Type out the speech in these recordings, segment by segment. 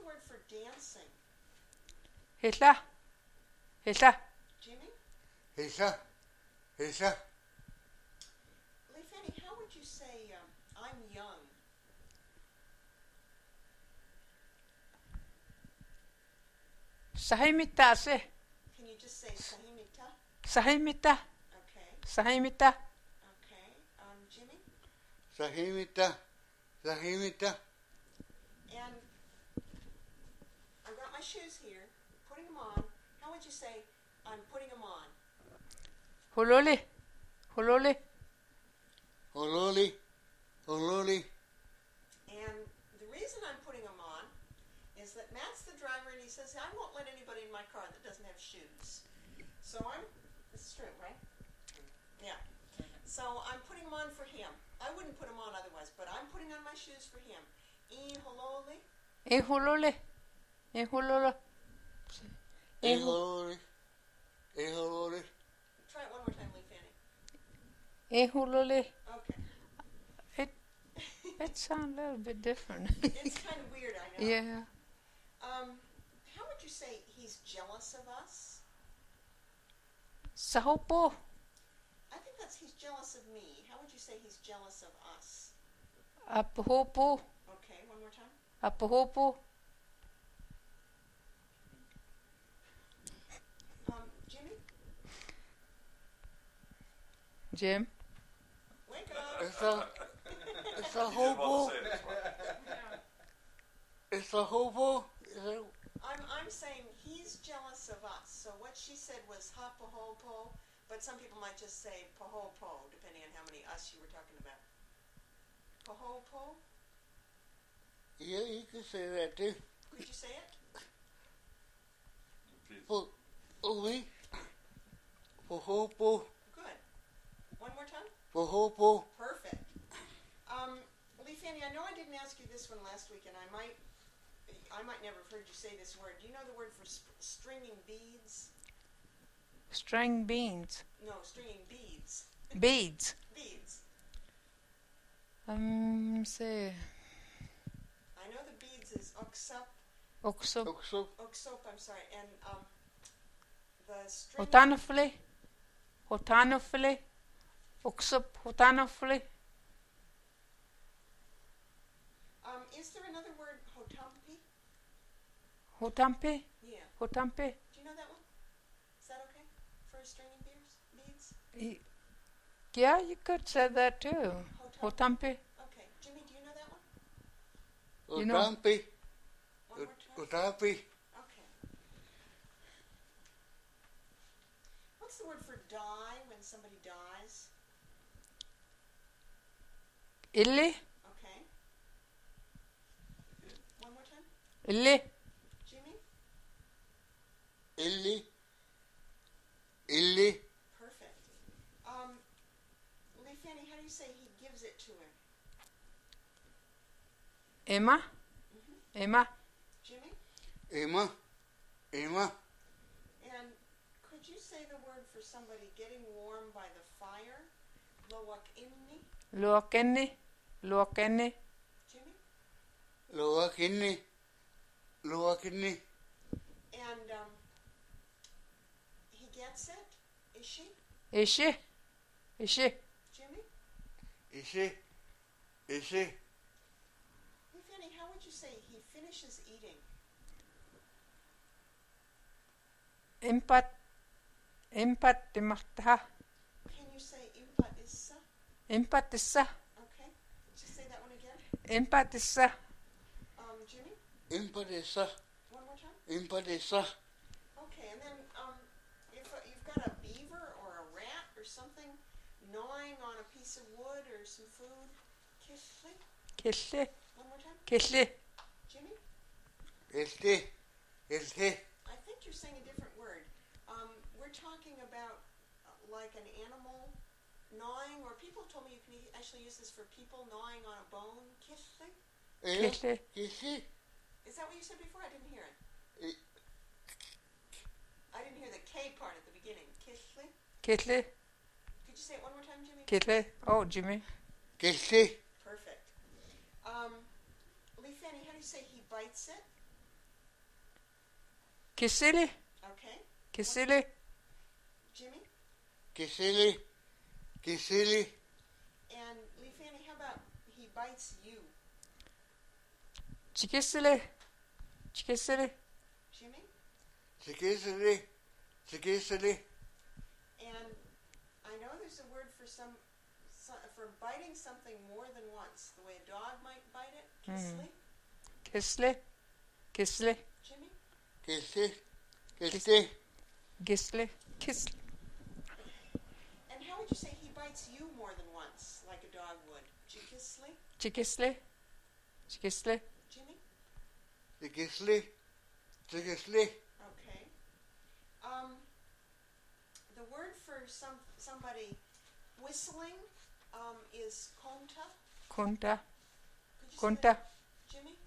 word for dancing? Hilla. Jimmy? Hissa. Lee Fanny, how would you say I'm young? Sahimita. Can you just say sahimita? Sahimita. Okay. Sahimita. Okay. Jimmy? Sahimita. And I've got my shoes here, putting them on. How would you say I'm putting them on? Hululi. And the reason I'm putting them on is that Matt's the driver and he says, I won't let anybody in my car that doesn't have shoes. So this is true, right? Yeah. So I'm putting them on for him. I wouldn't put them on otherwise, but I'm putting on my shoes for him. Ihuloli. Try it one more time, Lee Fanny. Ihululi. Okay. It sounds a little bit different. It's kind of weird, I know. Yeah. How would you say he's jealous of us? Sahopo. I think that's he's jealous of me. How would you say he's jealous of us? Apahopo. Okay, one more time. Apahopo. Jimmy? Jim. Wake up! It's a hobo. It's a hobo. I'm saying he's jealous of us. So what she said was ha-pa-ho-po, but some people might just say pa-ho-po, depending on how many us you were talking about. Pa-ho-po? Yeah, you can say that too. Could you say it? For me. For hobo. Good. One more time? For hobo. Perfect. Lee Fanny, I know I didn't ask you this one last week, and I might never have heard you say this word. Do you know the word for stringing beads? String beans. No, stringing beads. Beads. Beads. Say. I know the beads is oksop. Oksop. Oksop, I'm sorry. And the string... Hotanofili. Oksop. Hotanofili. Is there another word, hotampi? Hotampi. Yeah. Hotampi. Do you know that one? Is that okay for stringing beads? Yeah, you could say that too. Hotampi. Okay. Jimmy, do you know that one? You know. Hotampi. One more time. Hotampi. Okay. What's the word for die when somebody dies? Illi. Okay. One more time. Illi. Jimmy? Illi. Perfect. Lee Fanny, how do you say he gives it to him? Emma. Emma. Jimmy? Emma. And could you say the word for somebody getting warm by the fire? Loak inni? Luokenne. Jimmy? Luakinni. And he gets it? Is she? Ishi. Jimmy? Is she? Hey, Fanny, how would you say he finishes eating? Empattimahtaha. Can you say impa issa? Empatissa. Okay. Just say that one again. Empatissa. Jimmy? Impadessa. One more time. Impadessa. Okay, and then if you've got a beaver or a rat or something gnawing on a piece of wood or some food, kishli. Killi. One more time. Killi. Jimmy? Ilti. I think you're saying a different word. We're talking about like an animal gnawing, or people told me you can actually use this for people gnawing on a bone. Kishli. Killi. Is that what you said before? I didn't hear it. I didn't hear the K part at the beginning. Kishli. Killi. Could you say it one more time, Jimmy? Killi. Oh, Jimmy. Kilti. Perfect. Lee Fanny, how do you say he bites it? Kisili. Okay. Kisili. Jimmy? Kisili. Kisili. And Lee Fanny, how about he bites you? Chikisili. Chikisili. Jimmy? Chikisili. Chikisili. And I know there's a word for for biting something more than once. The way a dog might bite it. Kisly. Kisli. Kisli. Jimmy? Kisi. Kisi. Gisli. Kisli. And how would you say he bites you more than once, like a dog would? Chikisly? Chikisli. Chikisli. Jimmy? Chikisli. Chikisli. Okay. The word for somebody whistling is konta. Kunta. Could you say Kunta. that, Jimmy?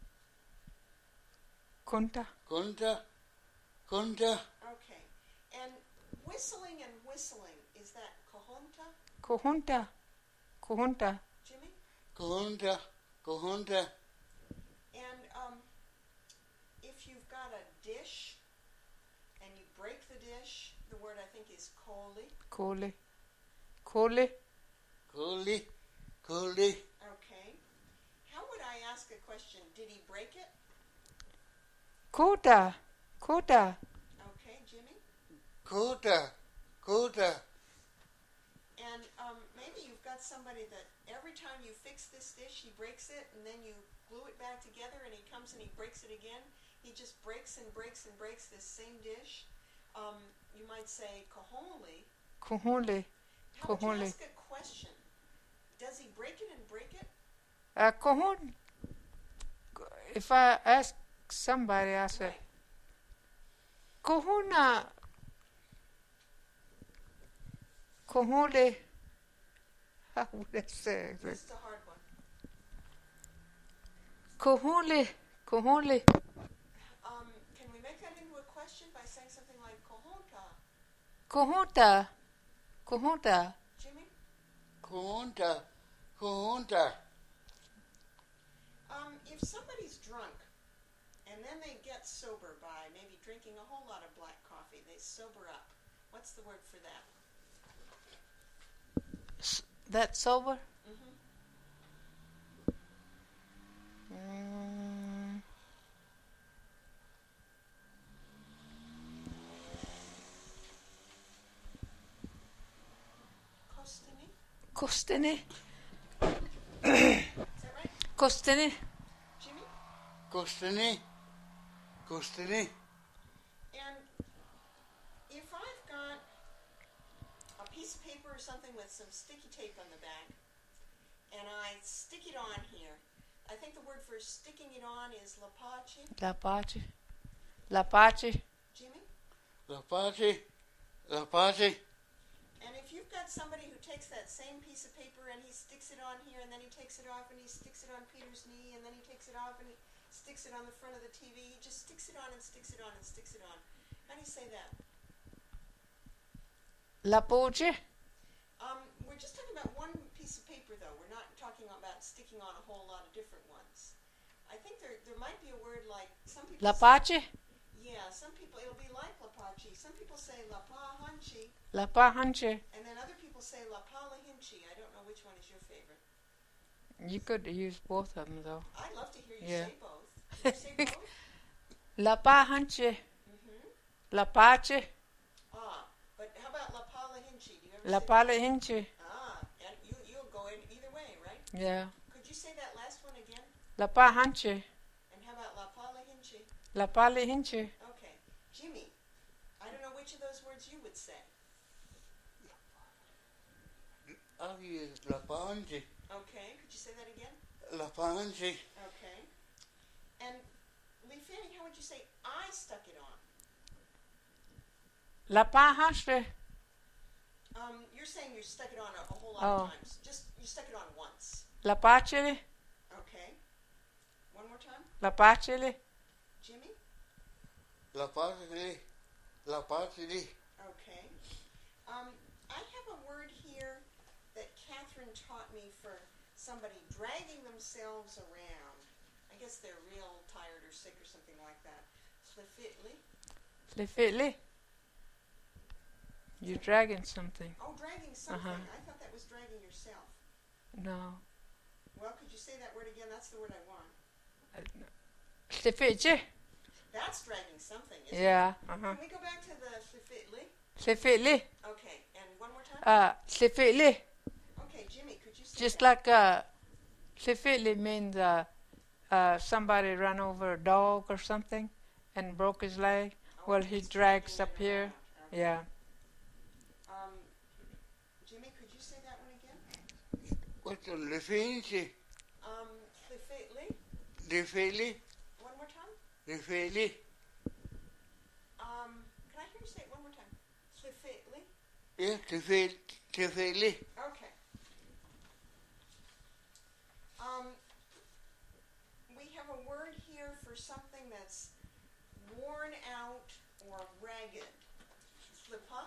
Kunta. Kunta. Kunta. Okay. And whistling, is that kohonta? Kuhunta. Kuhunta. Jimmy? Kohunta. Kohunta. And if you've got a dish and you break the dish, the word I think is koli. Koli. Koli. Kuli. Kuli. Okay. How would I ask a question? Did he break it? Kuta. Kuta. Okay, Jimmy. Kota. Kota. And maybe you've got somebody that every time you fix this dish, he breaks it, and then you glue it back together, and he comes and he breaks it again. He just breaks and breaks and breaks this same dish. You might say koholi. Kuhuli. How would you Koholi. ask a question? Does he break it and break it? Kuhun. If I ask somebody, I say, Right. Kuhuna. Kuhuli. How would I say it? This is a hard one. Kuhuli. Kuhuli. Can we make that into a question by saying something like kohonka? Kuhunta. Kuhunta. Jimmy? Kohunta. Kohunta. If somebody's drunk and then they get sober by maybe drinking a whole lot of black coffee, they sober up. What's the word for that? That sober? Mm-hmm. Kostini. Is that right? Kostini. Jimmy? Kostini. Kostini. And if I've got a piece of paper or something with some sticky tape on the back, and I stick it on here, I think the word for sticking it on is lapachi. Lapachi. Lapachi. Jimmy? Lapati. Lapati. And if you've got somebody who takes that same piece of paper and he sticks it on here, and then he takes it off and he sticks it on Peter's knee, and then he takes it off and he sticks it on the front of the TV, he just sticks it on and sticks it on and sticks it on. How do you say that? Lapuchi. We're just talking about one piece of paper, though. We're not talking about sticking on a whole lot of different ones. I think there might be a word like some people. Lapachi. Yeah, some people it'll be like lapachi. Some people say lapahanchi, Lapahanchi. and then other people say lapalahinchi. I don't know which one is your favorite. You could use both of them though. I'd love to hear you Yeah. say both. Can you say both? Lapahanchi. Mm-hmm. Lapachi. But how about lapalahinchi? Do you ever say Lapalahinchi. that? And you'll go in either way, right? Yeah. Could you say that last one again? Lapahanchi. And how about lapalahinchi? Lapalahinchi. Okay. Jimmy, I don't know which of those words you would say. I'll use Lapanji. Okay. Could you say that again? Lapanji. Okay. And Lee Fanning, how would you say I stuck it on? Lapahanchi. You're saying you stuck it on a whole lot Oh. of times. Just you stuck it on once. Lapachili. Okay. One more time. Lapachili. Jimmy? Lapatili. Lapatili. Okay. I have a word here that Catherine taught me for somebody dragging themselves around. I guess they're real tired or sick or something like that. Flifitli. Slifitli. You're dragging something. Oh, dragging something. Uh-huh. I thought that was dragging yourself. No. Well, could you say that word again? That's the word I want. Slifitji. That's dragging something, isn't Yeah. it? Uh-huh. Can we go back to the slifitli? Slifitli. Okay, and one more time? Slifitli. Okay, Jimmy, could you say Just that? like slifitli means somebody ran over a dog or something and broke his leg. Oh, Well, he it's drags dragging up it here. around. Okay. Yeah. Jimmy, could you say that one again? What's the Lefensi? Slifitli. Lefeli? One more time? Lefeli? Can I hear you say it one more time? Slifitli. Yeah, Lefeli. Okay. We have a word here for something that's worn out or ragged. Slippa.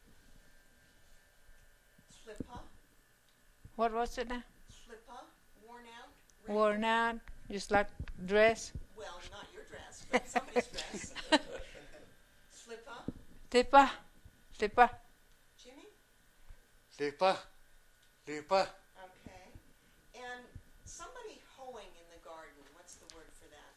Slippa. What was it now? Slippa. Worn out. Ragged. Worn out. Just like dress. Well, not your dress, but somebody's dress. Slippa. Tipa. Tipa. Jimmy? Lepa. Lepa. Okay. And somebody hoeing in the garden. What's the word for that?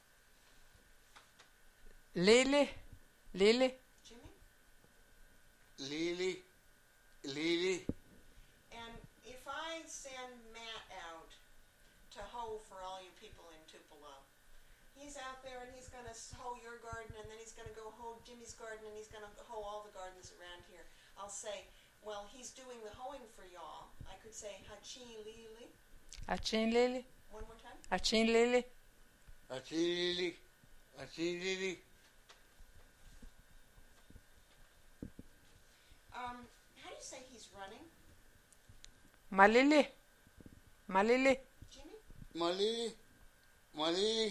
Lily. Lily. Jimmy? Lily. Lily. And if I send Matt out to hoe for all you people in Tupelo, he's out there and he's going to hoe your garden, and then he's going to go hoe Jimmy's garden, and he's going to hoe all the gardens around here. I'll say, well, he's doing the hoeing for y'all. I could say hachi lili. Achin Lily. One more time. Achin Lily. Lily. Lily. How do you say he's running, Malili. Malili. Jimmy? Malili. Malili.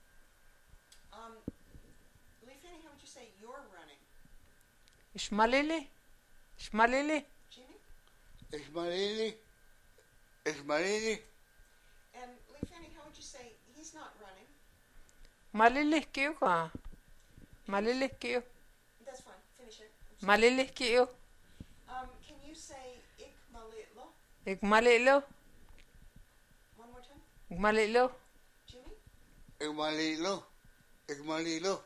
Lee Finney, how would you say you're running, Ishmalili. Ishmalili. Jimmy? Ismaili. Ismaili. And Lee Finney, how would you say he's not running? Malili kiyo ka. Malili kiyo. That's fine. Finish it. I'm sorry. Malili kiyo. Can you say ik malitlo? Igmalilo. One more time. Igmalilo. Jimmy? Igmalilo. Igmalilo.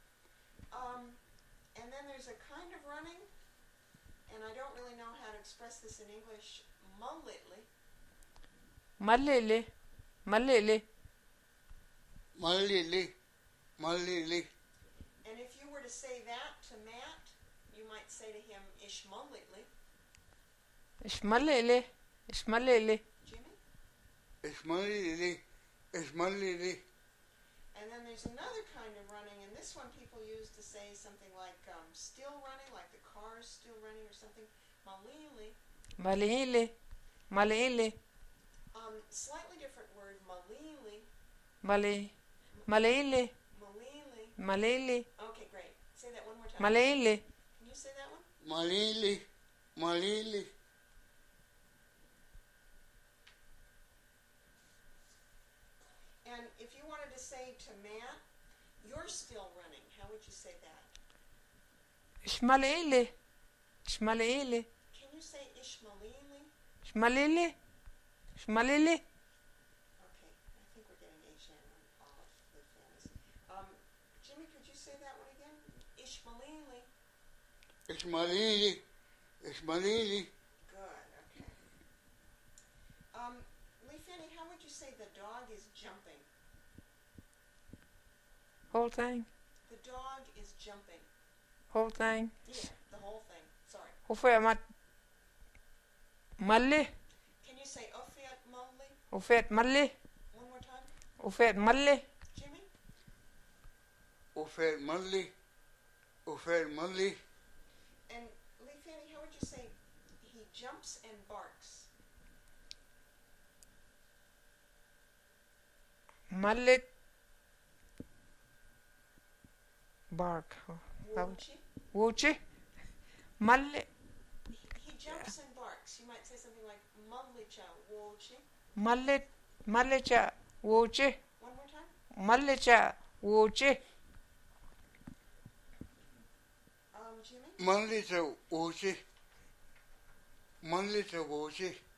And then there's a kind of running, and I don't really know how to express this in English, mulitly. Malili. Malili. Malili. Malili. And if you were to say that to Matt, you might say to him, ishmalitly. Ishmalili. Ishmalili. Jimmy? Ismaili. Ismaili. And then there's another kind of running, and this one people use to say something like still running, like the car's still running or something. Malili. Malili. Malili. Slightly different word, malili. Mali. Malili. Malili. Malili. Okay, great. Say that one more time. Malili. Can you say that one? Malili. Malili. And if you wanted to say to Matt, you're still running, how would you say that? Ishmalili. Ishmalili. Can you say ishmalili? Ishmalili. Ishmalili. Okay, I think we're getting H-N on all of the things. Jimmy, could you say that one again? Ishmalili. Ismaili. Ismaili. Good, okay. Lee Finney, how would you say the dog is jumping? Whole thing. The dog is jumping. Whole thing. Yeah, the whole thing. Sorry. Ufet mat. Malli. Can you say ofiat mulli? Ufet malli. One more time. Ufet malli. Jimmy? Ufel Malli. Ufel Malli. And Lee Finney, how would you say he jumps and barks? Malli. Bark. Woochie? Wuchi. Malli. He jumps and barks. You might say something like mullicha woochie. Malli. Mallicha. Wuchi. One more time. Mallicha. Wuchi. Jimmy? Manli to Uchi. Manli to Uchi.